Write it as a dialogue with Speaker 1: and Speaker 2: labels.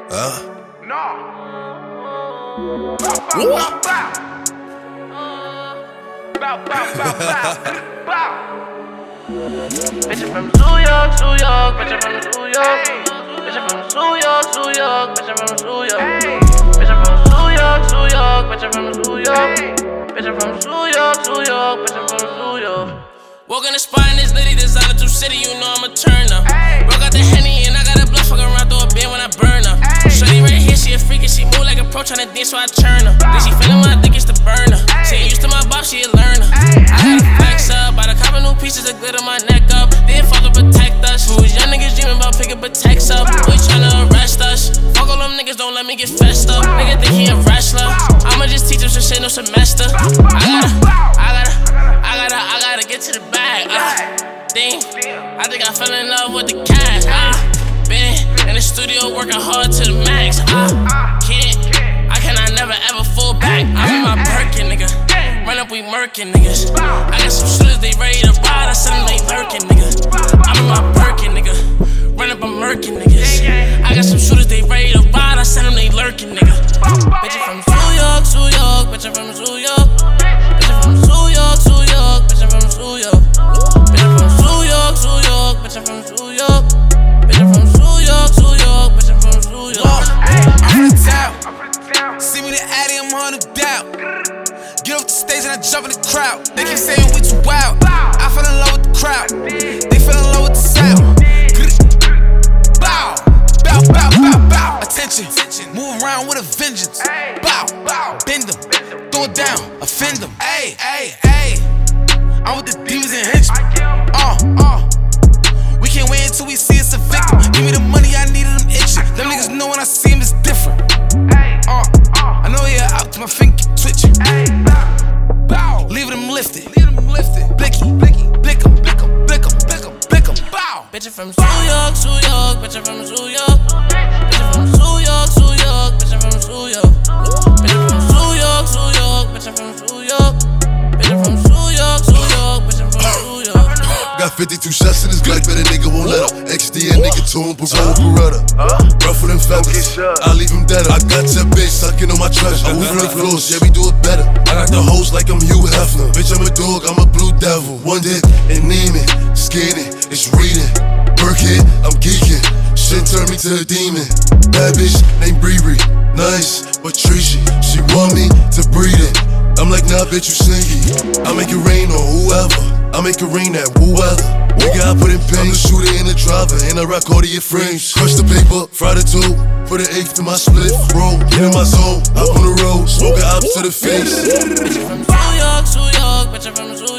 Speaker 1: No.
Speaker 2: Bitch from New York, New York, bitch from New York. Bitch from New York, New York, bitch from New York. Bitch from New York, New York, bitch from New York. Bitch from New York, New York, bitch from New York.
Speaker 3: Walk in the spot in this litty designer through city, you know I'm a turn up. Broke out the Henny and I got a blunt fucking around through a bin when I burn her. Shorty right here, she a freak and she move like a pro tryna dance, so I turn her. Then she feelin' when I think it's the burner. She ain't used to my box, she a learner. I gotta flex up, buy a couple new pieces of glitter my neck up. Then father protect us. We was young niggas dreaming about picking protects up. We tryna arrest us. Fuck all them niggas, don't let me get fessed up. Nigga think he a wrestler. I'ma just teach him some shit, no semester. I gotta get to the bag. Damn, I think I fell in love with the cash. Been in the studio working hard to the max. I cannot never ever fall back. I'm in my Birkin, nigga. Run up, we murkin' niggas. I got some shooters, they ready to ride. I said them they lurking, nigga. I'm in my Birkin, nigga. Run up, I'm murkin' niggas. I got some shooters, they ready to ride. I said them they lurking, nigga. Bitch from New York, New York, bitch from New York. Bitch from New York, New York, bitch from New York. Bitch from New York, New York, bitch from New York. Bitch from New York, New York, bitch from New York.
Speaker 4: I'm from the town. See me the Addy, I'm on the doubt. Get off the stage and I jump in the crowd. They keep saying we too wild. I fell in love with the crowd. They fell in love with the sound. Bow, bow, bow, bow, bow. Attention, move around with a vengeance. Bow, bow, bend them, throw it down, offend them. Ayy, ayy, ayy. I'm with the demons and henchmen. We can't wait until we see us a victim. Give me the money, I needed them itching. Them niggas know when I see them it's different. I know you're out to my finger keep twitching. Leave them lifted. Blicky, blicky, blick 'em, blick 'em, blick 'em, blick 'em, blick 'em. Bow.
Speaker 3: Bitch from New York, New York, bitch from New York. Bitch from New York, New York, bitch from New York. Bitch from New York, New York, bitch from New York. Bitch from New York, New York, bitch from New York.
Speaker 1: Got 52 shots in his Glock, but a nigga won't let him. XD and nigga to him, parole Beretta. Ruffle them feathers, I leave him dead. I got your bitch sucking on my treasure. I'm moving the floors, yeah, we do it better. I got the hoes like I'm Hugh Hefner. Bitch, I'm a dog, I'm a blue devil. One dick and Neiman, skinning, it's reading. Burkhead, I'm geeking. Shit turned me to a demon. Bad bitch named Bree, nice but treachy. She want me to breed it. I'm like, nah, bitch, you sneaky. I make it rain on whoever. I make it rain at whoever. Nigga, I put in pain. I'm the shooter in the driver, and I rock all of your frames. Crush the paper, fry the two. Put an eighth to my split, roll. Get in my zone, up on the road. Smoke it up to the face.
Speaker 3: Bitch from New York, New York, bitch from New York.